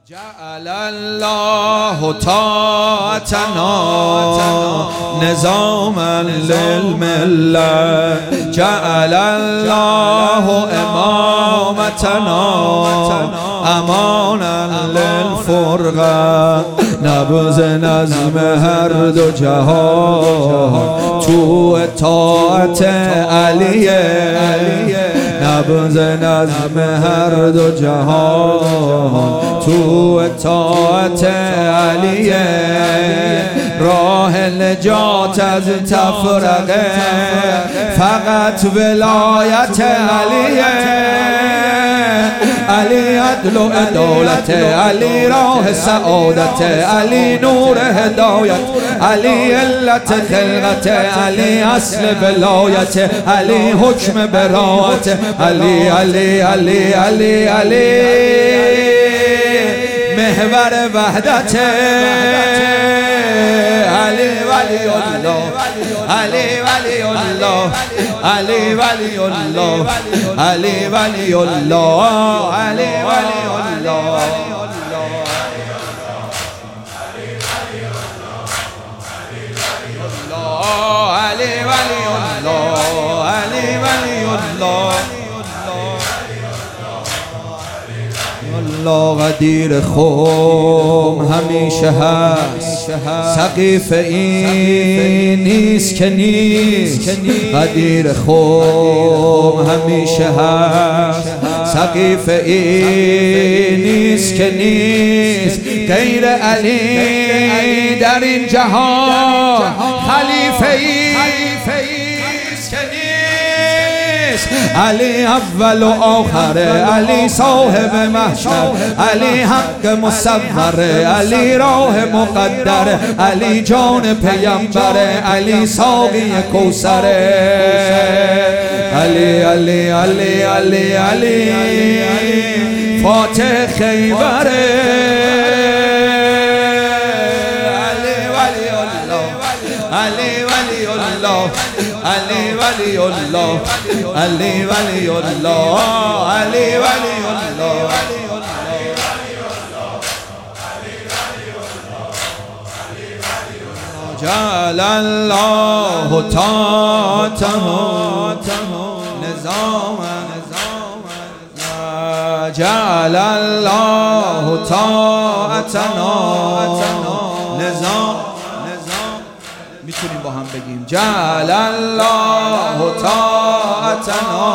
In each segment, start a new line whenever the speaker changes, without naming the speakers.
جعل الله طاعتنا نظاما للملة، جعل الله امامتنا امانا للفرقة، نبض نظم هر دو جهان تو اطاعت علیه، نبض نظم هر دو جهان تو اطاعت علیه، راه نجات از تفرقه فقط ولایت علیه، علی عدل و عدالت، علی راه سعادت، علی نور هدایت، علی علت خلقت، علی اصل ولایت، علی حکم براءت، علی علی علی علی علی محور وحدت، علی ولی الله، علی ولی الله، علی ولی الله، علی ولی الله، علی ولی الله، علی ولی الله، علی ولی الله. الله قدیر خم همیشه هست، سقیفه این نیست که نیست، قدیر خم همیشه هست، سقیفه این نیست که نیست، غیر علی در این جهان خلیفه ایست که نیست، علی اول و آخره، علی صاحب محشر، علی حق مصوره، علی راه مقدره، علی جان پیمبره، علی ساقی کوثره، علی علی علی علی علی فاتح خیبره، علی ولی الله، علی ولی الله، علی ولی الله، علی ولی الله، علی ولی الله. جعل الله طاعتنا نظاما، جعل الله طاعتنا نظاما، میتونیم با هم بگیم جعل الله طاعتنا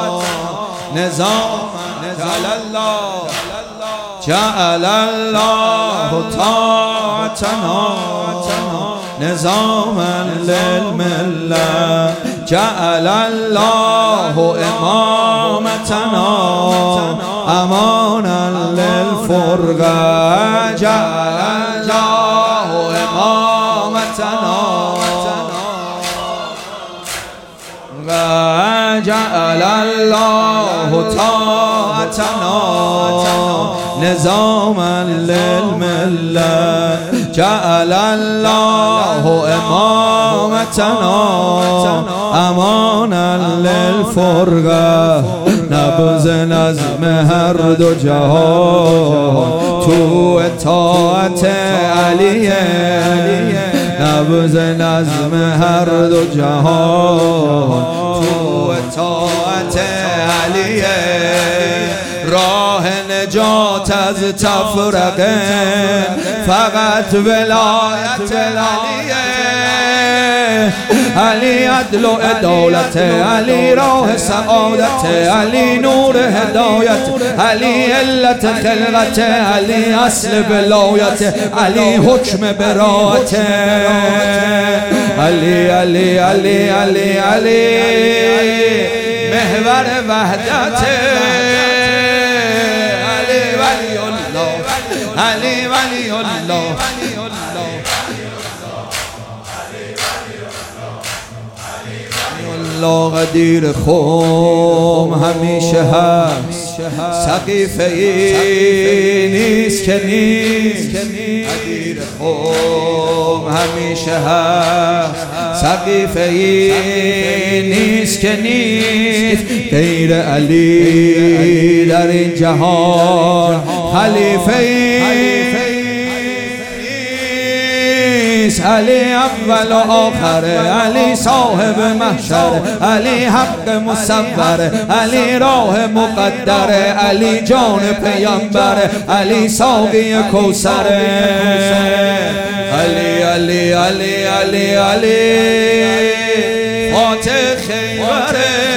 نظاما، جعل الله، جعل الله طاعتنا نظاما للملة، جعل الله امامتنا امانا للفرقة، جعل الله امامتنا، جعل الله طاعتنا نظاما للملة، جعل الله امامتنا امانا للفرقة، نبض نظم هر دو جهان تو اطاعت علیه، نبض نظم هر دو جهان تو اطاعت علیه، راه نجات از تفرقه فقط ولایت علیه، علی عدل و عدالت، علی راه سعادت، علی نور هدایت، علی علت خلقت، علی اصل ولایت، علی حکم براءت، علی علی علی علی علی محور وحدت، علی ولی الله، علی ولی الله، الله قدیر خم همیشه هست، سقیفه ای نیست که نیست، قدیر خم همیشه هست، سقیفه ای نیست که نیست، غیر علی در این جهان خلیفه ای علی اول و آخر، علی صاحب محشر، علی حق مصور، علی راه مقدر، علی جان پیامبر، علی ساقی کوثر. علی علی علی علی علی فاتح خیبر.